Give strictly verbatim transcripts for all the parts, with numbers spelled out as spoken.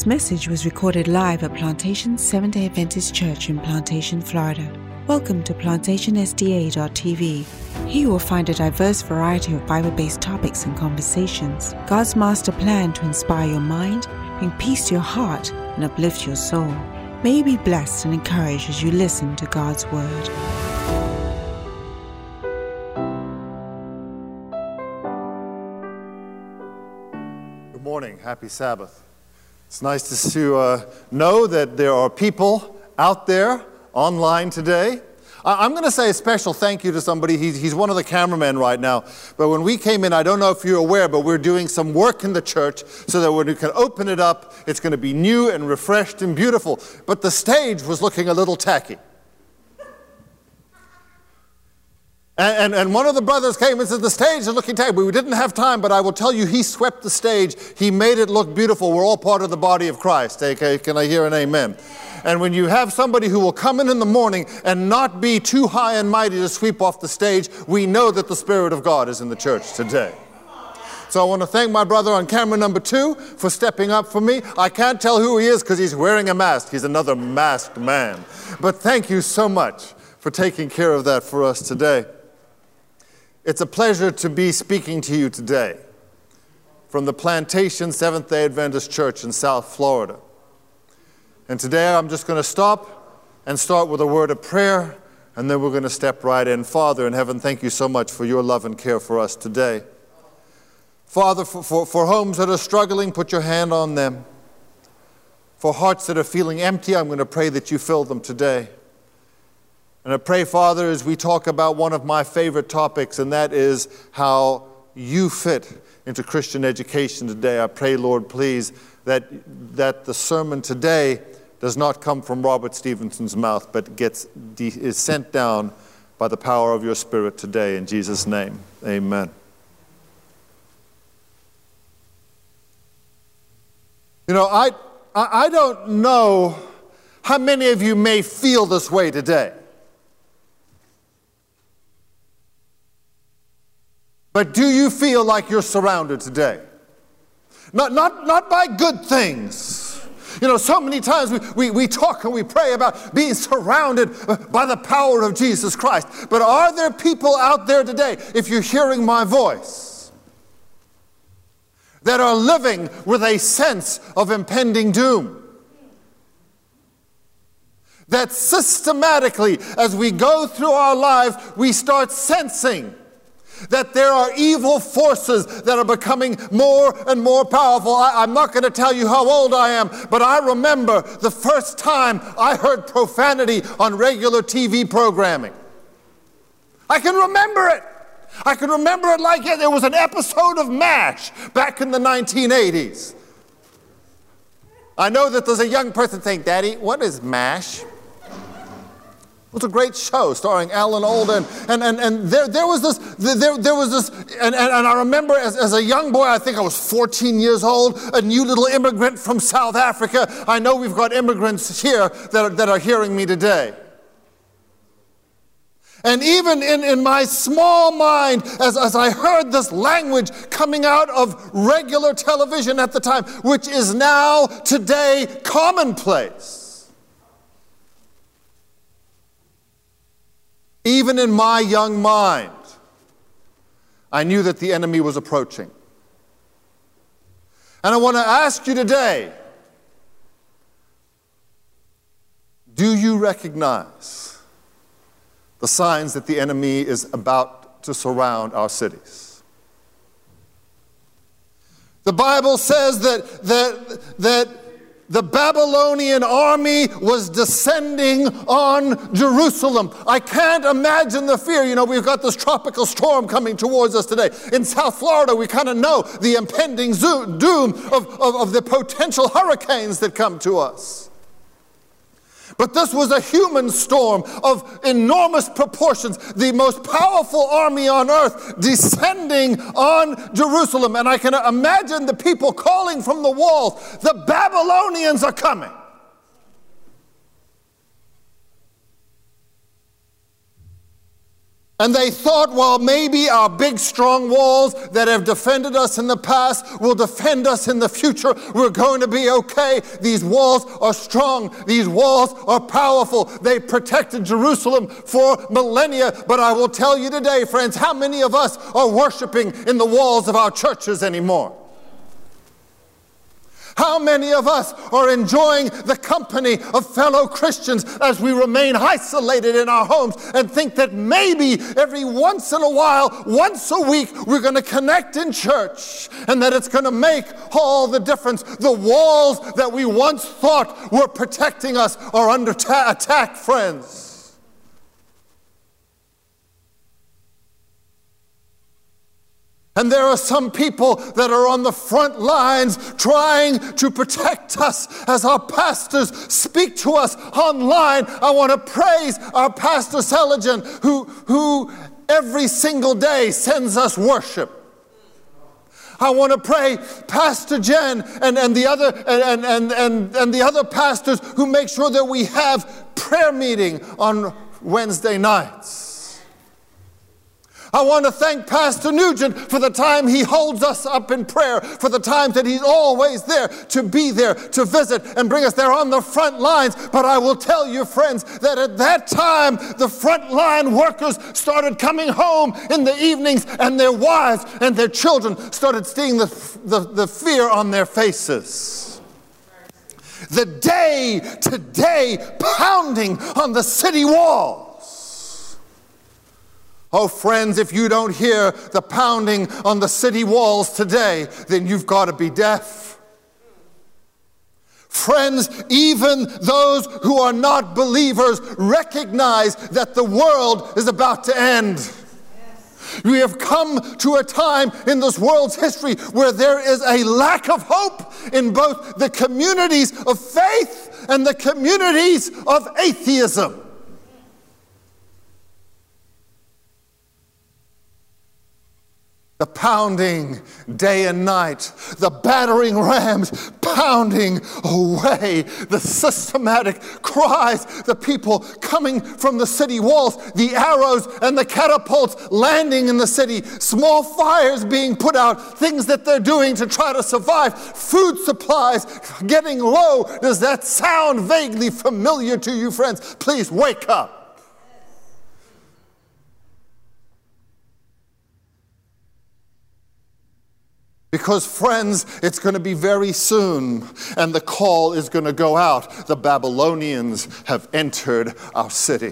message was recorded live at Plantation Seventh-day Adventist Church in Plantation, Florida. Welcome to plantation s d a dot t v. Here you will find a diverse variety of Bible-based topics and conversations. God's master plan to inspire your mind, bring peace to your heart, and uplift your soul. May you be blessed and encouraged as you listen to God's Word. Good morning. Happy Sabbath. It's nice to uh, know that there are people out there online today. I- I'm going to say a special thank you to somebody. He's, he's one of the cameramen right now. But when we came in, I don't know if you're aware, but we're doing some work in the church so that when we can open it up, it's going to be new and refreshed and beautiful. But the stage was looking a little tacky. And, and, and one of the brothers came and said, the stage is looking tacky. We didn't have time, but I will tell you, he swept the stage. He made it look beautiful. We're all part of the body of Christ. Okay, can I hear an amen? And when you have somebody who will come in in the morning and not be too high and mighty to sweep off the stage, we know that the Spirit of God is in the church today. So I want to thank my brother on camera number two for stepping up for me. I can't tell who he is because he's wearing a mask. He's another masked man. But thank you so much for taking care of that for us today. It's a pleasure to be speaking to you today from the Plantation Seventh-day Adventist Church in South Florida. And today I'm just going to stop and start with a word of prayer, and then we're going to step right in. Father in heaven, thank you so much for your love and care for us today. Father, for, for, for homes that are struggling, put your hand on them. For hearts that are feeling empty, I'm going to pray that you fill them today. And I pray, Father, as we talk about one of my favorite topics, and that is how you fit into Christian education today. I pray, Lord, please, that, that the sermon today does not come from Robert Stevenson's mouth, but gets is sent down by the power of your Spirit today. In Jesus' name, amen. You know, I, I, I don't know how many of you may feel this way today. But do you feel like you're surrounded today? Not, not, not by good things. You know, so many times we, we, we talk and we pray about being surrounded by the power of Jesus Christ. But are there people out there today, if you're hearing my voice, that are living with a sense of impending doom? That systematically, as we go through our lives, we start sensing that there are evil forces that are becoming more and more powerful. I, I'm not going to tell you how old I am, but I remember the first time I heard profanity on regular T V programming. I can remember it. I can remember it like it. There was an episode of MASH back in the nineteen eighties. I know that there's a young person saying, Daddy, what is MASH? It was a great show starring Alan Alda, and and and there there was this there there was this and, and, and I remember as, as a young boy, I think I was fourteen years old, a new little immigrant from South Africa. I know we've got immigrants here that are, that are hearing me today. And even in, in my small mind, as, as I heard this language coming out of regular television at the time, which is now today commonplace, even in my young mind, I knew that the enemy was approaching. And I want to ask you today, do you recognize the signs that the enemy is about to surround our cities? The Bible says that, that, that the Babylonian army was descending on Jerusalem. I can't imagine the fear. You know, we've got this tropical storm coming towards us today. In South Florida, we kind of know the impending zo- doom of, of, of the potential hurricanes that come to us. But this was a human storm of enormous proportions, the most powerful army on earth descending on Jerusalem. And I can imagine the people calling from the walls, the Babylonians are coming. And they thought, well, maybe our big, strong walls that have defended us in the past will defend us in the future. We're going to be okay. These walls are strong. These walls are powerful. They protected Jerusalem for millennia. But I will tell you today, friends, how many of us are worshiping in the walls of our churches anymore? How many of us are enjoying the company of fellow Christians as we remain isolated in our homes and think that maybe every once in a while, once a week, we're going to connect in church and that it's going to make all the difference? The walls that we once thought were protecting us are under ta- attack, friends. And there are some people that are on the front lines trying to protect us as our pastors speak to us online. I want to praise our Pastor Seligen, who, who every single day sends us worship. I want to pray Pastor Jen and, and, the other, and, and, and, and the other pastors who make sure that we have prayer meeting on Wednesday nights. I want to thank Pastor Nugent for the time he holds us up in prayer, for the times that he's always there to be there, to visit and bring us there on the front lines. But I will tell you, friends, that at that time, the front line workers started coming home in the evenings, and their wives and their children started seeing the, the, the fear on their faces. The day-to-day pounding on the city wall. Oh, friends, if you don't hear the pounding on the city walls today, then you've got to be deaf. Friends, even those who are not believers recognize that the world is about to end. Yes. We have come to a time in this world's history where there is a lack of hope in both the communities of faith and the communities of atheism. The pounding day and night, the battering rams pounding away, the systematic cries, the people coming from the city walls, the arrows and the catapults landing in the city, small fires being put out, things that they're doing to try to survive, food supplies getting low. Does that sound vaguely familiar to you, friends? Please wake up. Because, friends, it's going to be very soon, and the call is going to go out. The Babylonians have entered our city.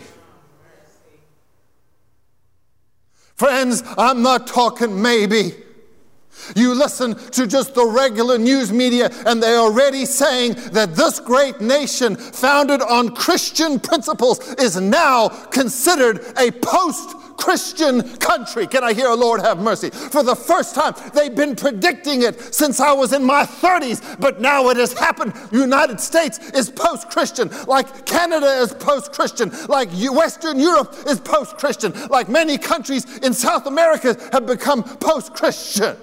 Friends, I'm not talking maybe. You listen to just the regular news media, and they're already saying that this great nation, founded on Christian principles, is now considered a post-Christian country. Can I hear a Lord have mercy? For the first time, they've been predicting it since I was in my thirties, but now it has happened. The United States is post-Christian, like Canada is post-Christian, like Western Europe is post-Christian, like many countries in South America have become post-Christian.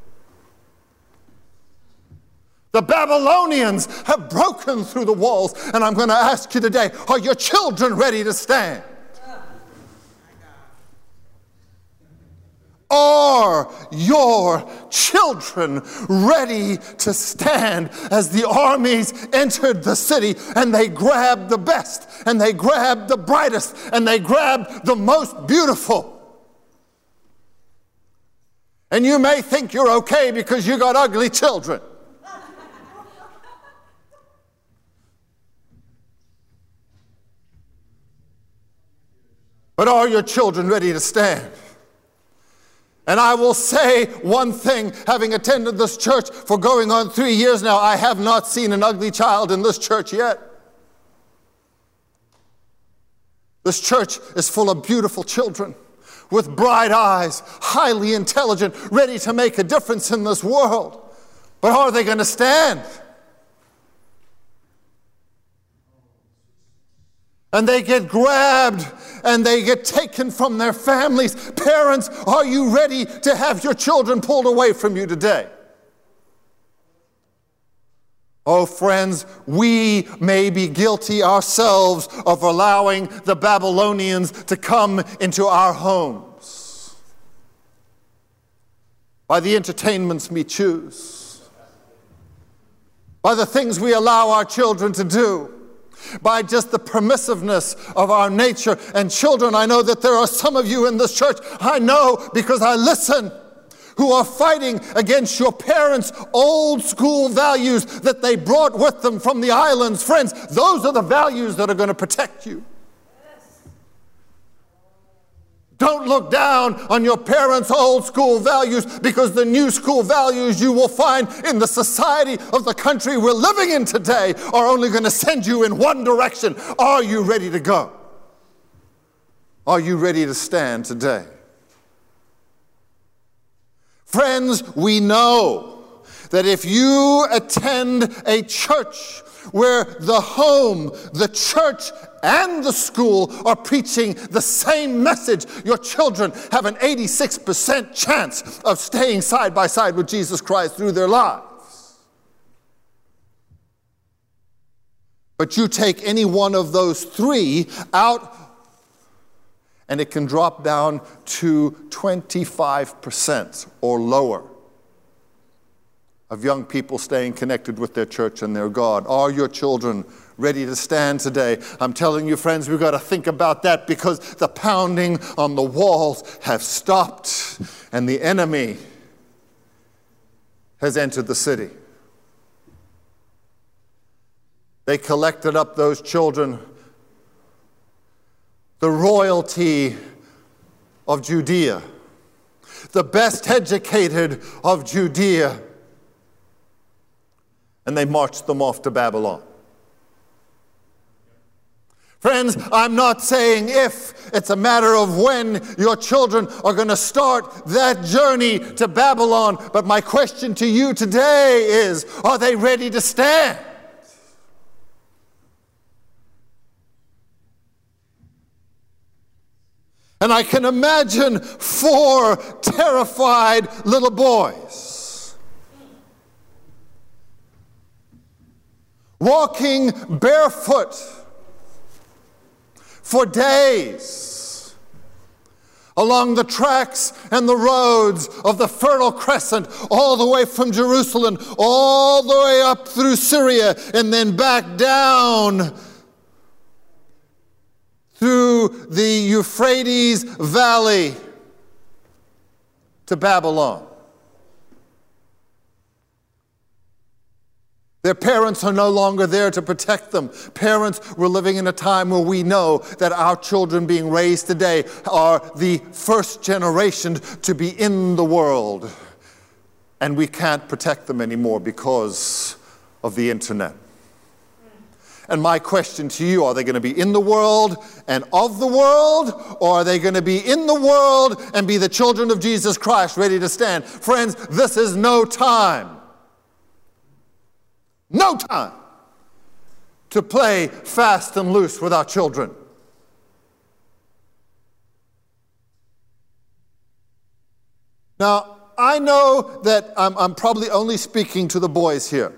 The Babylonians have broken through the walls, and I'm going to ask you today, are your children ready to stand? Are your children ready to stand as the armies entered the city and they grabbed the best and they grabbed the brightest and they grabbed the most beautiful? And you may think you're okay because you got ugly children. But are your children ready to stand? And I will say one thing, having attended this church for going on three years now, I have not seen an ugly child in this church yet. This church is full of beautiful children with bright eyes, highly intelligent, ready to make a difference in this world. But are they going to stand? And they get grabbed and they get taken from their families. Parents, are you ready to have your children pulled away from you today? Oh, friends, we may be guilty ourselves of allowing the Babylonians to come into our homes by the entertainments we choose, by the things we allow our children to do, by just the permissiveness of our nature. And children, I know that there are some of you in this church, I know because I listen, who are fighting against your parents' old school values that they brought with them from the islands. Friends, those are the values that are going to protect you. Don't look down on your parents' old school values, because the new school values you will find in the society of the country we're living in today are only going to send you in one direction. Are you ready to go? Are you ready to stand today? Friends, we know that if you attend a church where the home, the church, and the school are preaching the same message, your children have an eighty-six percent chance of staying side by side with Jesus Christ through their lives. But you take any one of those three out, and it can drop down to twenty-five percent or lower of young people staying connected with their church and their God. Are your children ready to stand today? I'm telling you, friends, we've got to think about that, because the pounding on the walls have stopped and the enemy has entered the city. They collected up those children, the royalty of Judea, the best educated of Judea, and they marched them off to Babylon. Friends, I'm not saying if, it's a matter of when your children are going to start that journey to Babylon. But my question to you today is, are they ready to stand? And I can imagine four terrified little boys walking barefoot for days along the tracks and the roads of the Fertile Crescent, all the way from Jerusalem, all the way up through Syria, and then back down through the Euphrates Valley to Babylon. Their parents are no longer there to protect them. Parents, we're living in a time where we know that our children being raised today are the first generation to be in the world. And we can't protect them anymore because of the internet. And my question to you, are they going to be in the world and of the world, or are they going to be in the world and be the children of Jesus Christ ready to stand? Friends, this is no time. No time to play fast and loose with our children. Now, I know that I'm, I'm probably only speaking to the boys here,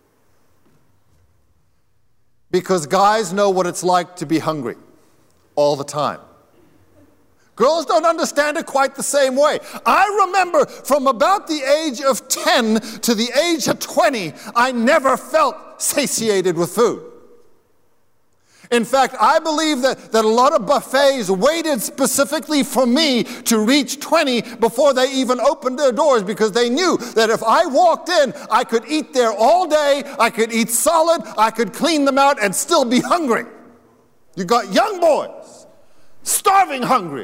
because guys know what it's like to be hungry all the time. Girls don't understand it quite the same way. I remember from about the age of ten to the age of twenty, I never felt satiated with food. In fact, I believe that, that a lot of buffets waited specifically for me to reach twenty before they even opened their doors, because they knew that if I walked in, I could eat there all day, I could eat solid, I could clean them out and still be hungry. You got young boys starving hungry,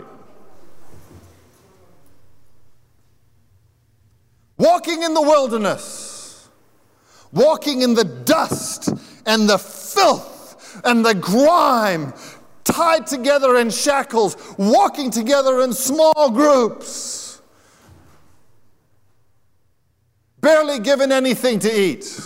walking in the wilderness, walking in the dust and the filth and the grime, tied together in shackles, walking together in small groups, barely given anything to eat.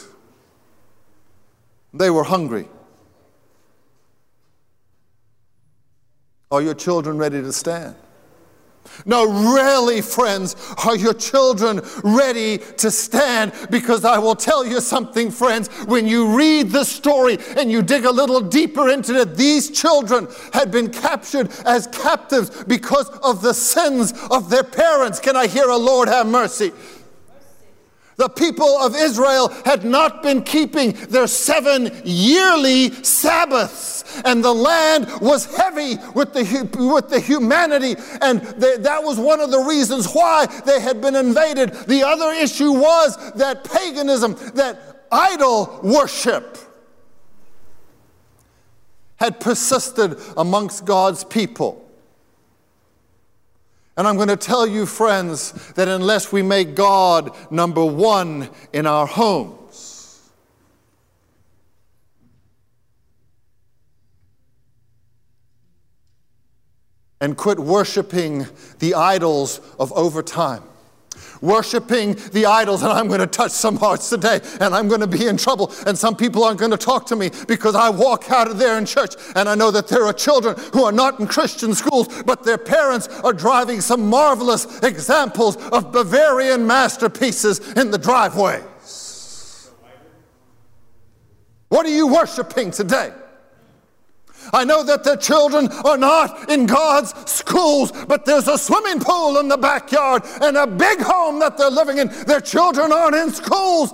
They were hungry. Are your children ready to stand? No, really, friends, are your children ready to stand? Because I will tell you something, friends, when you read the story and you dig a little deeper into it, these children had been captured as captives because of the sins of their parents. Can I hear a Lord have mercy? The people of Israel had not been keeping their seven yearly Sabbaths, and the land was heavy with the, with the humanity, and they, that was one of the reasons why they had been invaded. The other issue was that paganism, that idol worship had persisted amongst God's people. And I'm going to tell you, friends, that unless we make God number one in our homes, and quit worshiping the idols of overtime, worshiping the idols, and I'm going to touch some hearts today, and I'm going to be in trouble, and some people aren't going to talk to me because I walk out of there in church, and I know that there are children who are not in Christian schools, but their parents are driving some marvelous examples of Bavarian masterpieces in the driveways. What are you worshiping today? I know that the children are not in God's schools, but there's a swimming pool in the backyard and a big home that they're living in. Their children aren't in schools,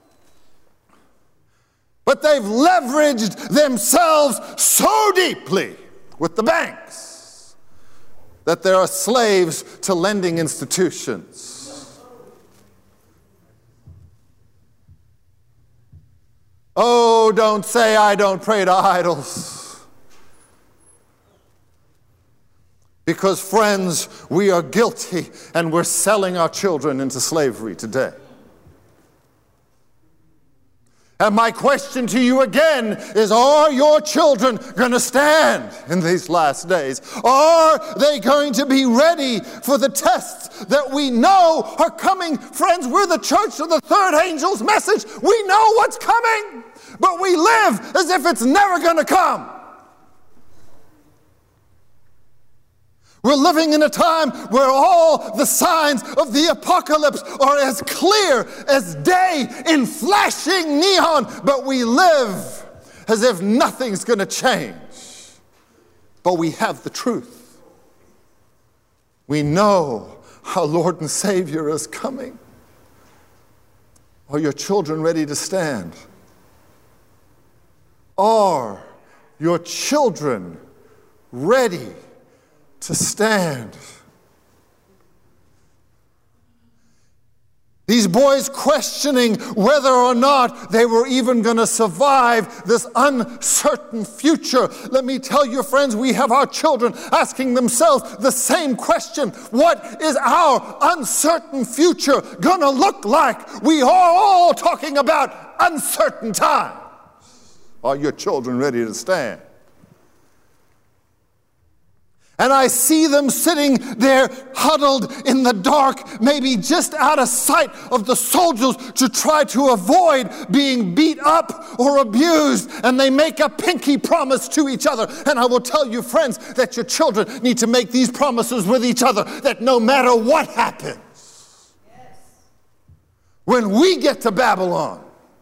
but they've leveraged themselves so deeply with the banks that they are slaves to lending institutions. Oh, don't say I don't pray to idols. Because, friends, we are guilty and we're selling our children into slavery today. And my question to you again is, are your children going to stand in these last days? Are they going to be ready for the tests that we know are coming? Friends, we're the church of the third angel's message. We know what's coming, but we live as if it's never going to come. We're living in a time where all the signs of the apocalypse are as clear as day in flashing neon, but we live as if nothing's going to change. But we have the truth. We know our Lord and Savior is coming. Are your children ready to stand? Are your children ready to stand? These boys questioning whether or not they were even going to survive this uncertain future. Let me tell you, friends, we have our children asking themselves the same question. What is our uncertain future going to look like? We are all talking about uncertain times. Are your children ready to stand? And I see them sitting there huddled in the dark, maybe just out of sight of the soldiers, to try to avoid being beat up or abused. And they make a pinky promise to each other. And I will tell you, friends, that your children need to make these promises with each other, that no matter what happens, yes, when we get to Babylon,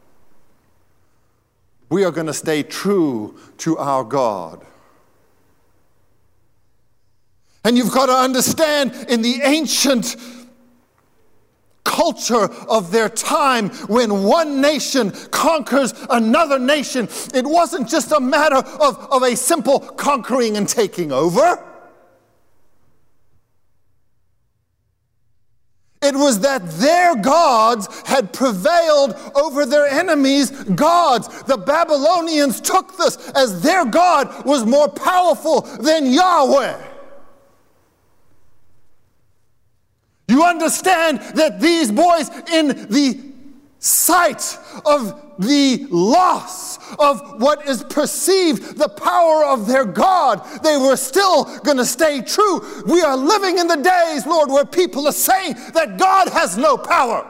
we are going to stay true to our God. And you've got to understand, in the ancient culture of their time, when one nation conquers another nation, it wasn't just a matter of, of a simple conquering and taking over. It was that their gods had prevailed over their enemies' gods. The Babylonians took this as their God was more powerful than Yahweh. You understand that these boys, in the sight of the loss of what is perceived the power of their God, they were still going to stay true. We are living in the days, Lord, where people are saying that God has no power.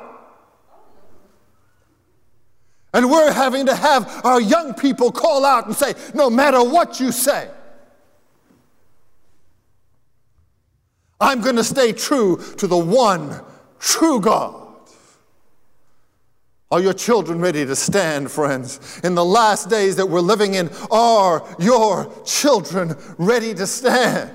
And we're having to have our young people call out and say, no matter what you say, I'm going to stay true to the one true God. Are your children ready to stand, friends? In the last days that we're living in, are your children ready to stand?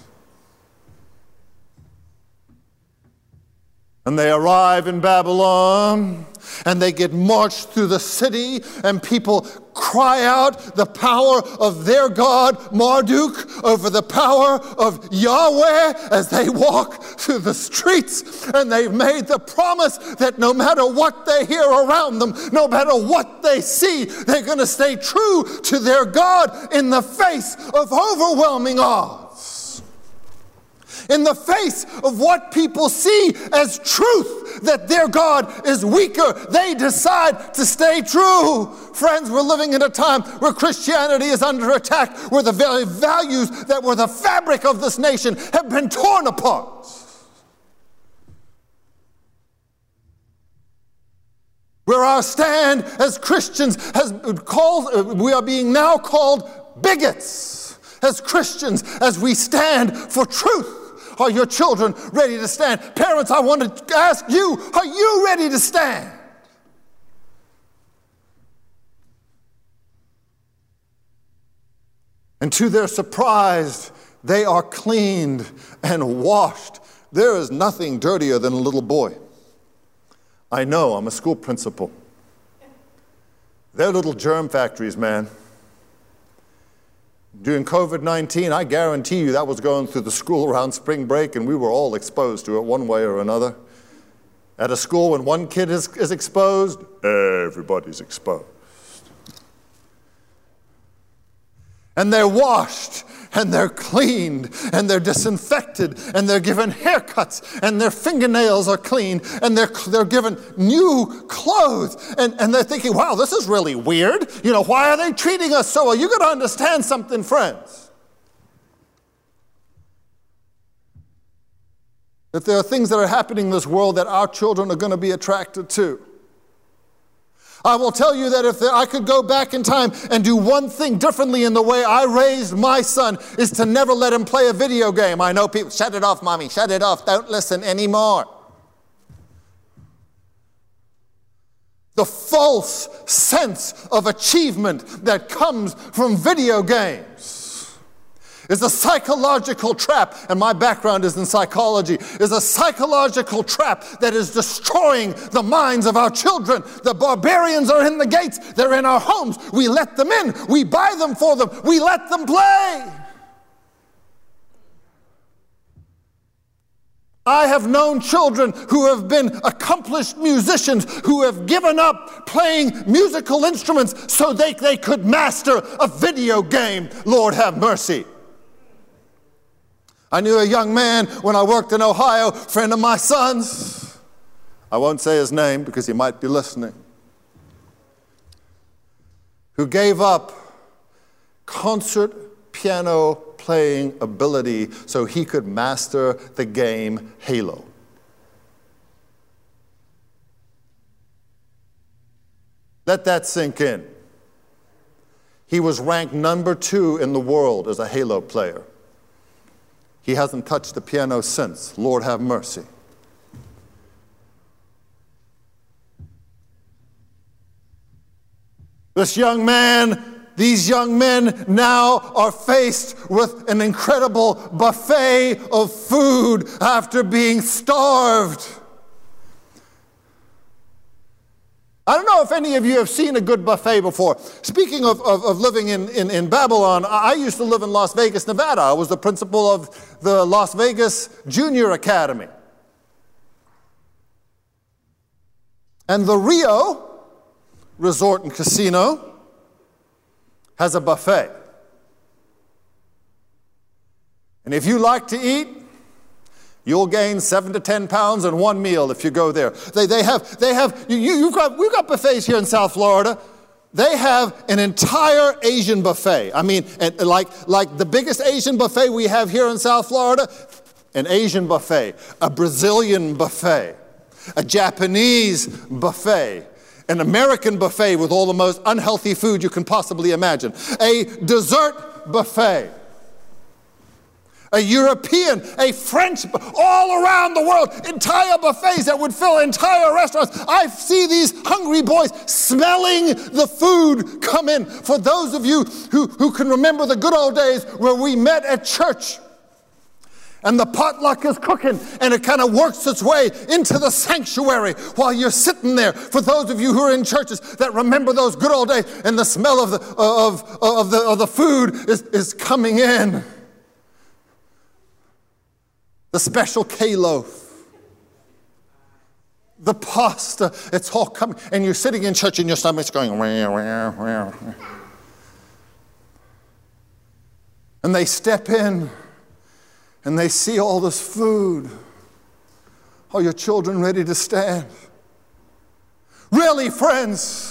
And they arrive in Babylon, and they get marched through the city, and people cry out the power of their God, Marduk, over the power of Yahweh as they walk through the streets. And they've made the promise that no matter what they hear around them, no matter what they see, they're going to stay true to their God in the face of overwhelming odds. In the face of what people see as truth, that their God is weaker, they decide to stay true. Friends, we're living in a time where Christianity is under attack, where the very values that were the fabric of this nation have been torn apart. Where our stand as Christians has called, we are being now called bigots as Christians as we stand for truth. Are your children ready to stand? Parents, I want to ask you, are you ready to stand? And to their surprise, they are cleaned and washed. There is nothing dirtier than a little boy. I know, I'm a school principal. They're little germ factories, man. During covid nineteen, I guarantee you that was going through the school around spring break, and we were all exposed to it one way or another. At a school, when one kid is, is exposed, everybody's exposed. And they're washed, and they're cleaned, and they're disinfected, and they're given haircuts, and their fingernails are cleaned, and they're, they're given new clothes. And, and they're thinking, wow, this is really weird. You know, why are they treating us so well? You've got to understand something, friends. That there are things that are happening in this world that our children are going to be attracted to. I will tell you that if I could go back in time and do one thing differently in the way I raised my son, is to never let him play a video game. I know people, shut it off, mommy, shut it off, don't listen anymore. The false sense of achievement that comes from video games is a psychological trap, and my background is in psychology, is a psychological trap that is destroying the minds of our children. The barbarians are in the gates. They're in our homes. We let them in. We buy them for them. We let them play. I have known children who have been accomplished musicians who have given up playing musical instruments so they, they could master a video game. Lord have mercy. I knew a young man when I worked in Ohio, friend of my son's. I won't say his name because he might be listening. Who gave up concert piano playing ability so he could master the game Halo. Let that sink in. He was ranked number two in the world as a Halo player. He hasn't touched the piano since. Lord have mercy. This young man, these young men now are faced with an incredible buffet of food after being starved. I don't know if any of you have seen a good buffet before. Speaking of, of, of living in, in, in Babylon, I used to live in Las Vegas, Nevada. I was the principal of the Las Vegas Junior Academy. And the Rio Resort and Casino has a buffet. And if you like to eat, you'll gain seven to ten pounds in one meal if you go there. They, they have, they have, you, you've got, we've got buffets here in South Florida. They have an entire Asian buffet. I mean, and like, like the biggest Asian buffet we have here in South Florida, an Asian buffet, a Brazilian buffet, a Japanese buffet, an American buffet with all the most unhealthy food you can possibly imagine, a dessert buffet. a European, a French, all around the world, entire buffets that would fill entire restaurants. I see these hungry boys smelling the food come in. For those of you who, who can remember the good old days where we met at church, and the potluck is cooking, and it kind of works its way into the sanctuary while you're sitting there. For those of you who are in churches that remember those good old days, and the smell of the of of the of the food is, is coming in. The special K-loaf, the pasta, it's all coming, and you're sitting in church and your stomach's going, wah, wah, wah. And they step in and they see all this food. Are your children ready to stand? Really, friends?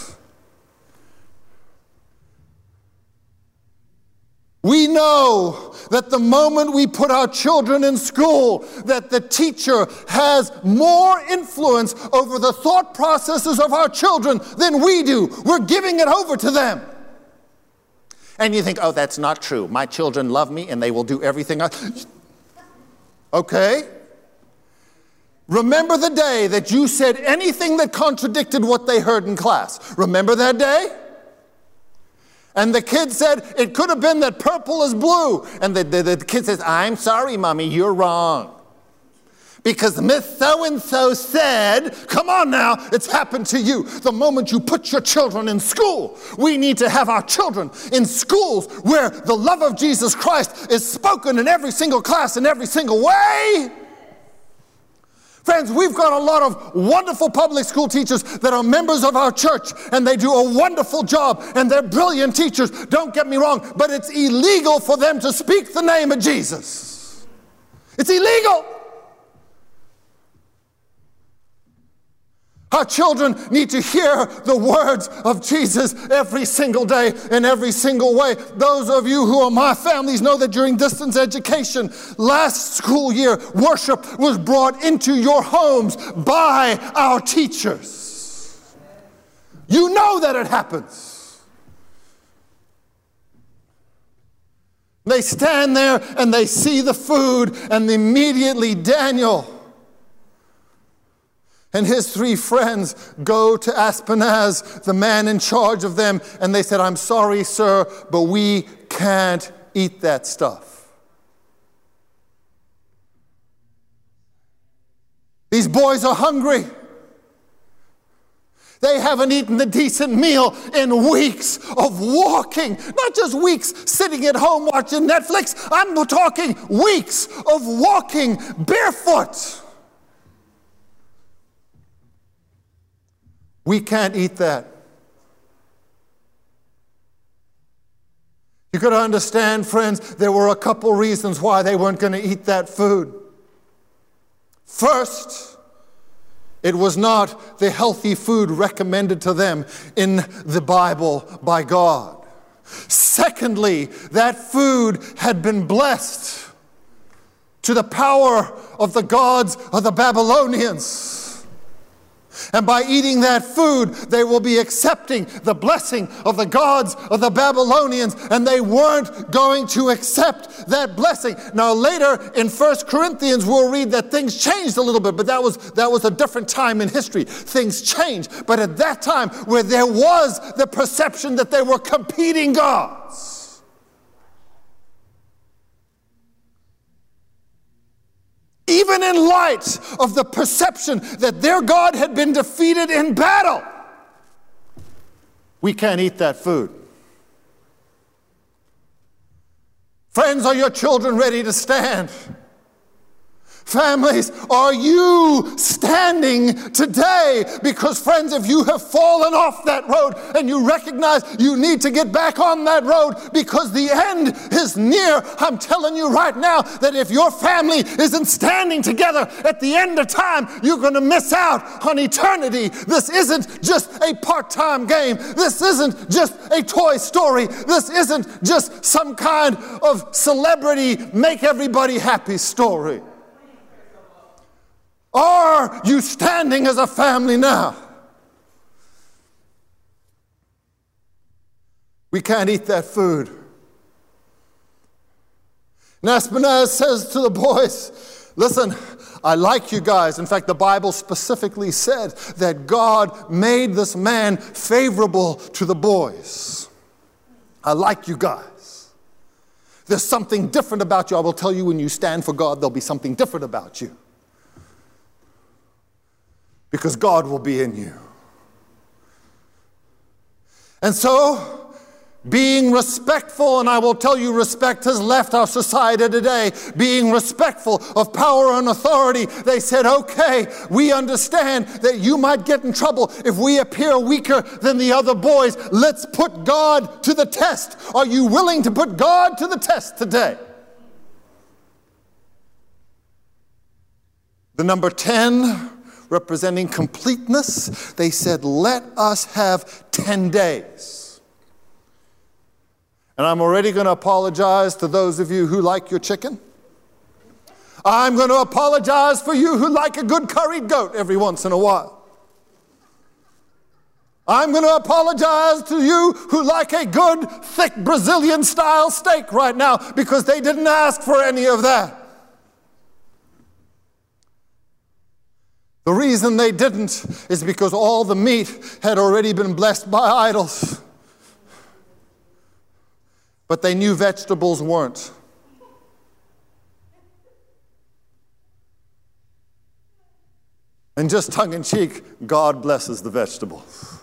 We know that the moment we put our children in school, that the teacher has more influence over the thought processes of our children than we do. We're giving it over to them. And you think, oh, that's not true. My children love me and they will do everything I... Okay. Remember the day that you said anything that contradicted what they heard in class. Remember that day? And the kid said, it could have been that purple is blue. And the, the, the kid says, I'm sorry, Mommy, you're wrong. Because Miss So-and-so said, come on now, it's happened to you. The moment you put your children in school, we need to have our children in schools where the love of Jesus Christ is spoken in every single class, in every single way. Friends, we've got a lot of wonderful public school teachers that are members of our church, and they do a wonderful job, and they're brilliant teachers, don't get me wrong, but it's illegal for them to speak the name of Jesus. It's illegal. Our children need to hear the words of Jesus every single day in every single way. Those of you who are my families know that during distance education, last school year, worship was brought into your homes by our teachers. You know that it happens. They stand there and they see the food, and immediately Daniel and his three friends go to Ashpenaz, the man in charge of them, and they said, I'm sorry, sir, but we can't eat that stuff. These boys are hungry. They haven't eaten a decent meal in weeks of walking. Not just weeks sitting at home watching Netflix. I'm talking weeks of walking barefoot. We can't eat that. You got to understand, friends, there were a couple reasons why they weren't going to eat that food. First, it was not the healthy food recommended to them in the Bible by God. Secondly, that food had been blessed to the power of the gods of the Babylonians. And by eating that food, they will be accepting the blessing of the gods of the Babylonians, and they weren't going to accept that blessing. Now later in First Corinthians, we'll read that things changed a little bit, but that was, that was a different time in history. Things changed. But at that time, where there was the perception that they were competing gods, even in light of the perception that their God had been defeated in battle, we can't eat that food. Friends, are your children ready to stand? Families, are you standing today? Because friends, if you have fallen off that road and you recognize you need to get back on that road because the end is near, I'm telling you right now that if your family isn't standing together at the end of time, you're going to miss out on eternity. This isn't just a part-time game. This isn't just a Toy Story. This isn't just some kind of celebrity make everybody happy story. Are you standing as a family now? We can't eat that food. And Ashpenaz says to the boys, listen, I like you guys. In fact, the Bible specifically said that God made this man favorable to the boys. I like you guys. There's something different about you. I will tell you, when you stand for God, there'll be something different about you. Because God will be in you. And so, being respectful, and I will tell you, respect has left our society today. Being respectful of power and authority, they said, okay, we understand that you might get in trouble if we appear weaker than the other boys. Let's put God to the test. Are you willing to put God to the test today? The number ten, representing completeness, they said, let us have ten days. And I'm already going to apologize to those of you who like your chicken. I'm going to apologize for you who like a good curried goat every once in a while. I'm going to apologize to you who like a good, thick Brazilian-style steak right now, because they didn't ask for any of that. The reason they didn't is because all the meat had already been blessed by idols. But they knew vegetables weren't. And just tongue-in-cheek, God blesses the vegetables.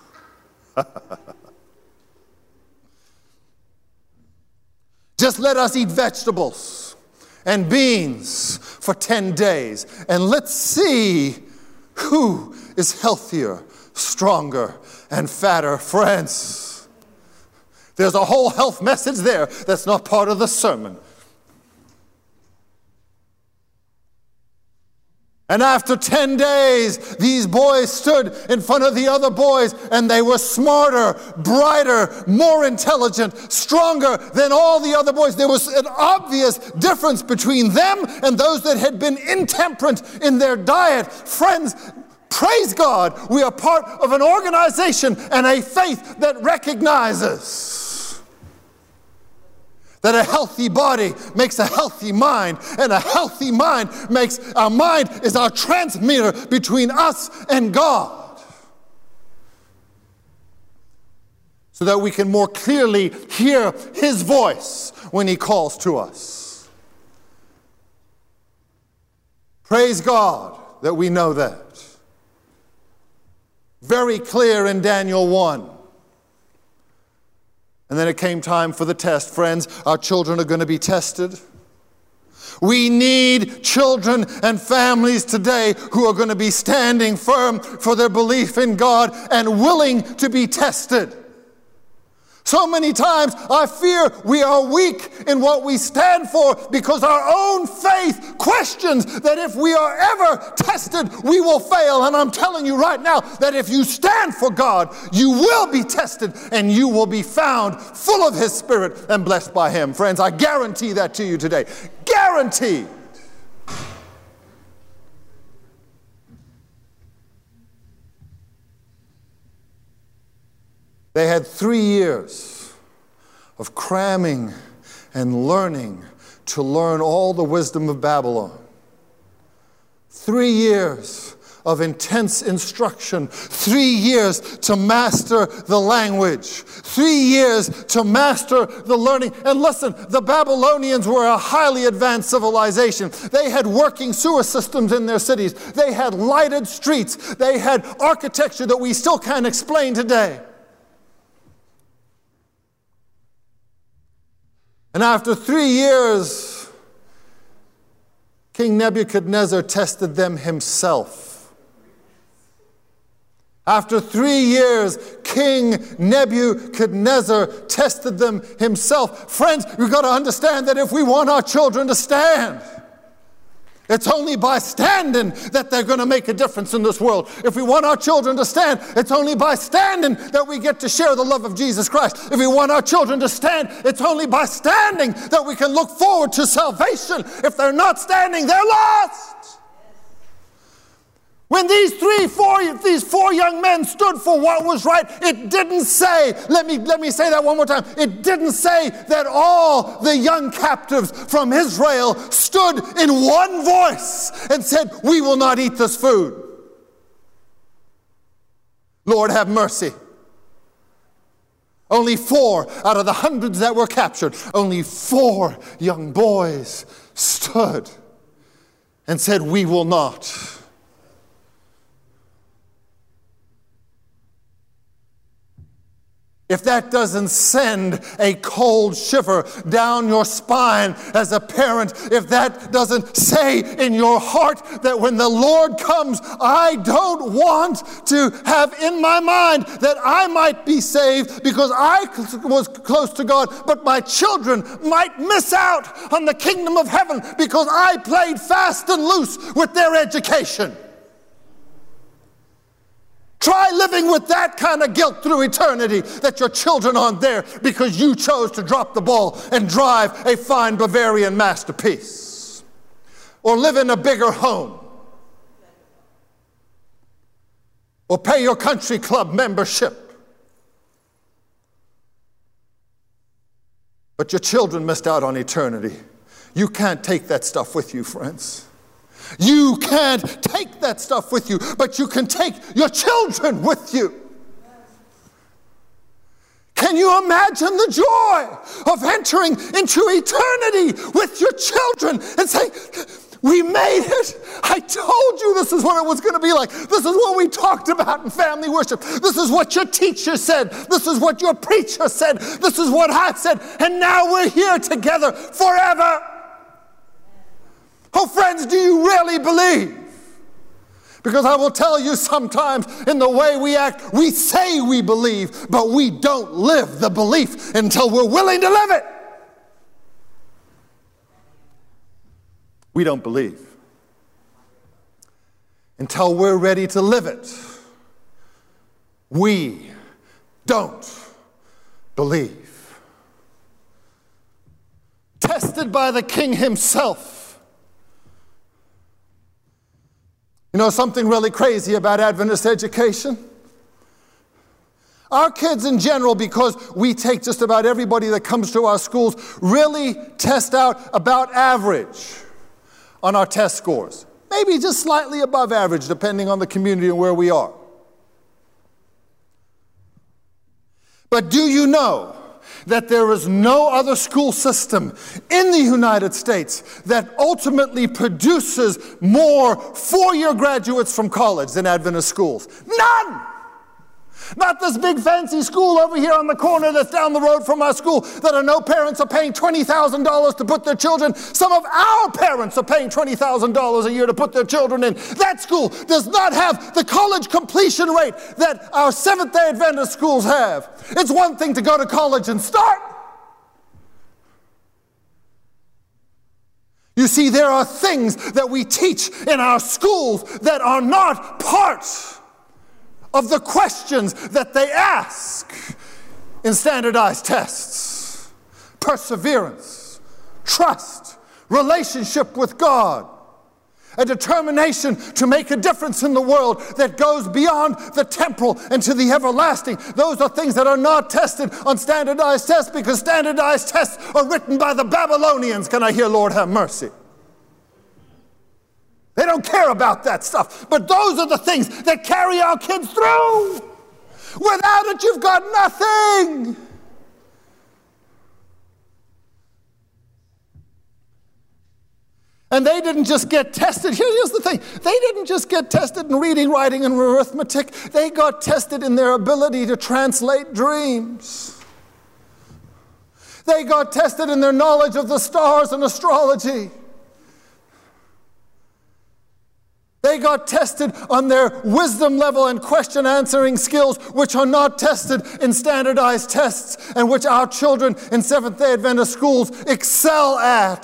Just let us eat vegetables and beans for ten days. And let's see who is healthier, stronger, and fatter. Friends, there's a whole health message there that's not part of the sermon. And after ten days, these boys stood in front of the other boys, and they were smarter, brighter, more intelligent, stronger than all the other boys. There was an obvious difference between them and those that had been intemperate in their diet. Friends, praise God, we are part of an organization and a faith that recognizes that a healthy body makes a healthy mind, and a healthy mind makes, our mind is our transmitter between us and God, so that we can more clearly hear His voice when He calls to us. Praise God that we know that. Very clear in Daniel one. And then it came time for the test. Friends, our children are going to be tested. We need children and families today who are going to be standing firm for their belief in God and willing to be tested. So many times I fear we are weak in what we stand for because our own faith questions that if we are ever tested, we will fail. And I'm telling you right now that if you stand for God, you will be tested and you will be found full of His Spirit and blessed by Him. Friends, I guarantee that to you today. Guaranteed. They had three years of cramming and learning to learn all the wisdom of Babylon. Three years of intense instruction. Three years to master the language. Three years to master the learning. And listen, the Babylonians were a highly advanced civilization. They had working sewer systems in their cities. They had lighted streets. They had architecture that we still can't explain today. And after three years, King Nebuchadnezzar tested them himself. After three years, King Nebuchadnezzar tested them himself. Friends, we've got to understand that if we want our children to stand, it's only by standing that they're going to make a difference in this world. If we want our children to stand, it's only by standing that we get to share the love of Jesus Christ. If we want our children to stand, it's only by standing that we can look forward to salvation. If they're not standing, they're lost. When these three, four, these four young men stood for what was right, it didn't say, let me, let me say that one more time. It didn't say that all the young captives from Israel stood in one voice and said, we will not eat this food. Lord, have mercy. Only four out of the hundreds that were captured, only four young boys stood and said, we will not. If that doesn't send a cold shiver down your spine as a parent, if that doesn't say in your heart that when the Lord comes, I don't want to have in my mind that I might be saved because I was close to God, but my children might miss out on the kingdom of heaven because I played fast and loose with their education. Try living with that kind of guilt through eternity, that your children aren't there because you chose to drop the ball and drive a fine Bavarian masterpiece. Or live in a bigger home. Or pay your country club membership. But your children missed out on eternity. You can't take that stuff with you, friends. You can't take that stuff with you, but you can take your children with you. Can you imagine the joy of entering into eternity with your children and saying, we made it. I told you this is what it was going to be like. This is what we talked about in family worship. This is what your teacher said. This is what your preacher said. This is what I said. And now we're here together forever. Oh, friends, do you really believe? Because I will tell you sometimes in the way we act, we say we believe, but we don't live the belief until we're willing to live it. We don't believe until we're ready to live it. We don't believe. Tested by the King himself. You know something really crazy about Adventist education? Our kids in general, because we take just about everybody that comes to our schools, really test out about average on our test scores. Maybe just slightly above average, depending on the community and where we are. But do you know that there is no other school system in the United States that ultimately produces more four-year graduates from college than Adventist schools? None! Not this big fancy school over here on the corner that's down the road from our school that I know parents are paying twenty thousand dollars to put their children. Some of our parents are paying twenty thousand dollars a year to put their children in. That school does not have the college completion rate that our Seventh-day Adventist schools have. It's one thing to go to college and start. You see, there are things that we teach in our schools that are not part of the questions that they ask in standardized tests. Perseverance, trust, relationship with God, a determination to make a difference in the world that goes beyond the temporal and to the everlasting. Those are things that are not tested on standardized tests because standardized tests are written by the Babylonians. Can I hear Lord have mercy? They don't care about that stuff. But those are the things that carry our kids through. Without it, you've got nothing. And they didn't just get tested. Here's the thing. They didn't just get tested in reading, writing, and arithmetic. They got tested in their ability to translate dreams. They got tested in their knowledge of the stars and astrology. They got tested on their wisdom level and question answering skills, which are not tested in standardized tests and which our children in Seventh-day Adventist schools excel at.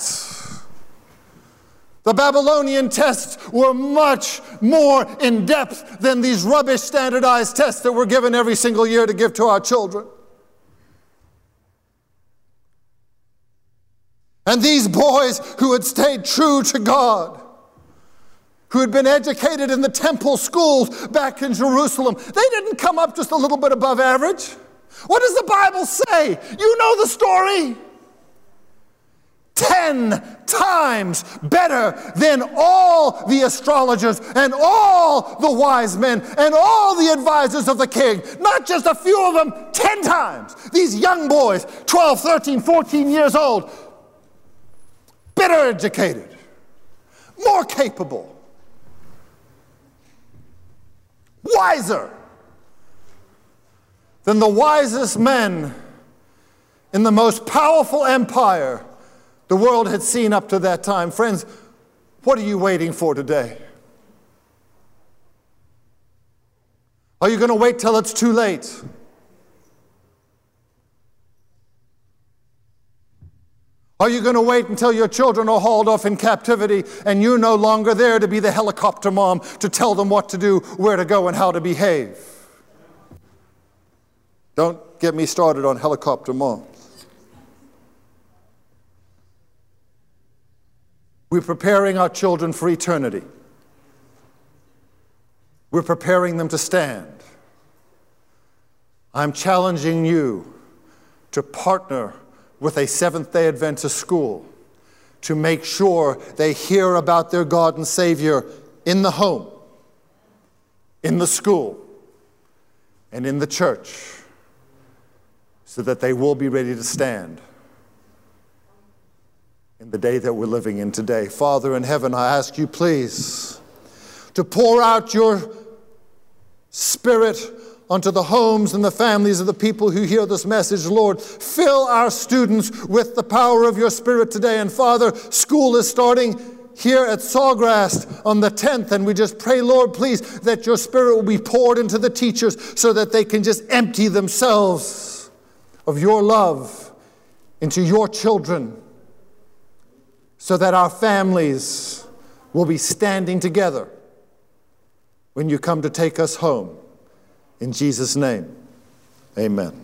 The Babylonian tests were much more in depth than these rubbish standardized tests that we're given every single year to give to our children. And these boys who had stayed true to God, who had been educated in the temple schools back in Jerusalem. They didn't come up just a little bit above average. What does the Bible say? You know the story. Ten times better than all the astrologers and all the wise men and all the advisors of the king. Not just a few of them, ten times. These young boys, twelve, thirteen, fourteen years old, better educated, more capable, wiser than the wisest men in the most powerful empire the world had seen up to that time. Friends, what are you waiting for today? Are you going to wait till it's too late? Are you going to wait until your children are hauled off in captivity and you're no longer there to be the helicopter mom to tell them what to do, where to go, and how to behave? Don't get me started on helicopter moms. We're preparing our children for eternity. We're preparing them to stand. I'm challenging you to partner with a Seventh-day Adventist school to make sure they hear about their God and Savior in the home, in the school, and in the church, so that they will be ready to stand in the day that we're living in today. Father in heaven, I ask you, please, to pour out your Spirit onto the homes and the families of the people who hear this message. Lord, fill our students with the power of your Spirit today. And Father, school is starting here at Sawgrass on the tenth, and we just pray, Lord, please, that your Spirit will be poured into the teachers so that they can just empty themselves of your love into your children, so that our families will be standing together when you come to take us home. In Jesus' name, amen.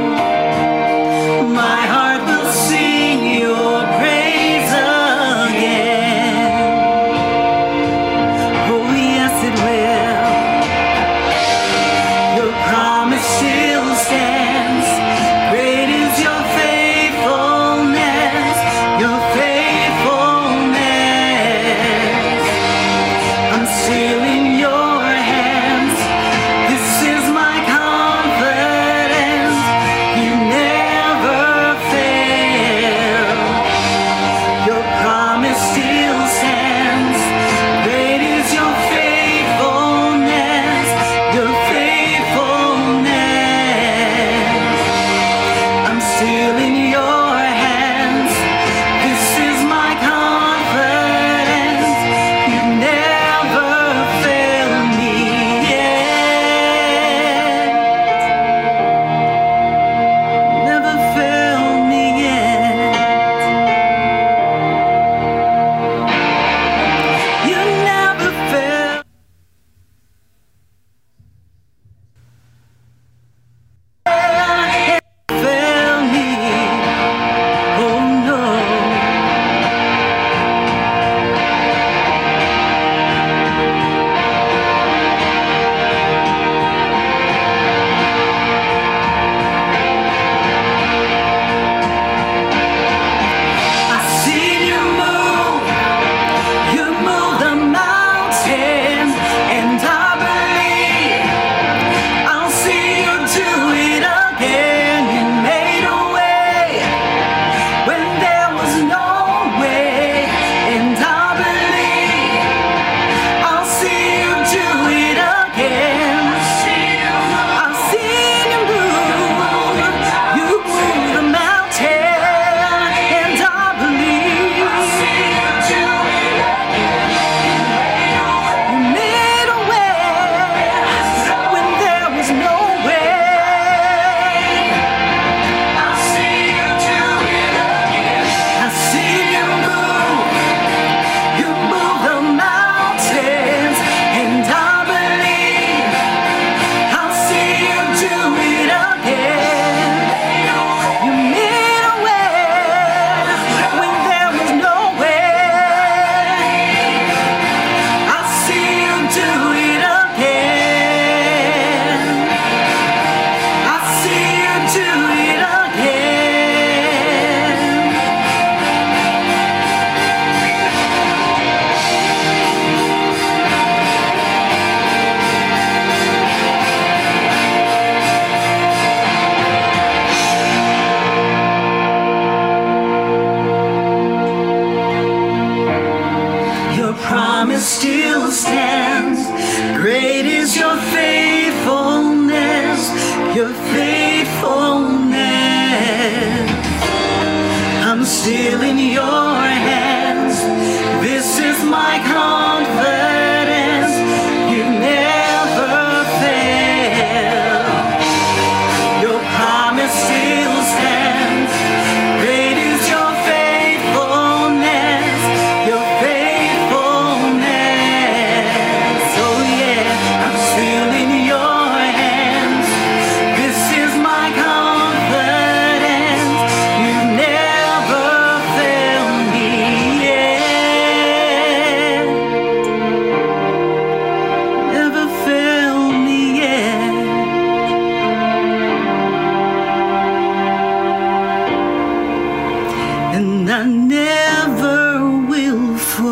My heart will sing your praise again. still in your hands. This is my confidence. You never fail. Your promise still stands. Great is your faithfulness. Your faithfulness. Oh yeah, I'm still in your hands. This is my confidence. You never fail me yet. Never fail me yet. And I never will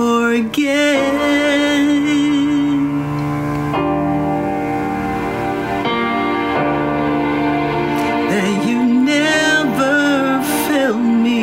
forget that you never fail me.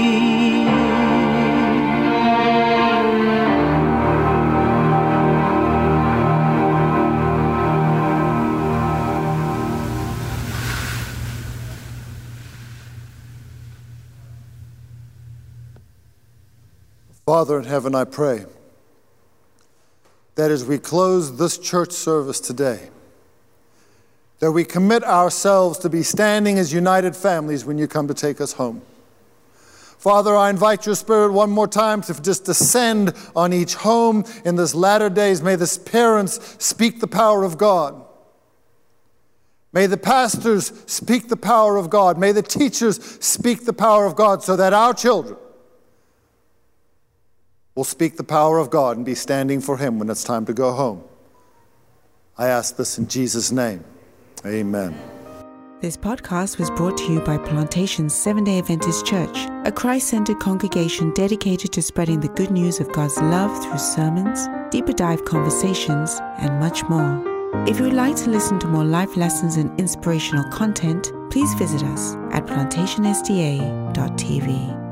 Father in heaven, I pray that as we close this church service today, that we commit ourselves to be standing as united families when you come to take us home. Father, I invite your Spirit one more time to just descend on each home in this latter days. May the parents speak the power of God. May the pastors speak the power of God. May the teachers speak the power of God, so that our children will speak the power of God and be standing for Him when it's time to go home. I ask this in Jesus' name. Amen. This podcast was brought to you by Plantation Seventh-day Adventist Church, a Christ-centered congregation dedicated to spreading the good news of God's love through sermons, deeper dive conversations, and much more. If you would like to listen to more life lessons and inspirational content, please visit us at plantation S D A dot T V.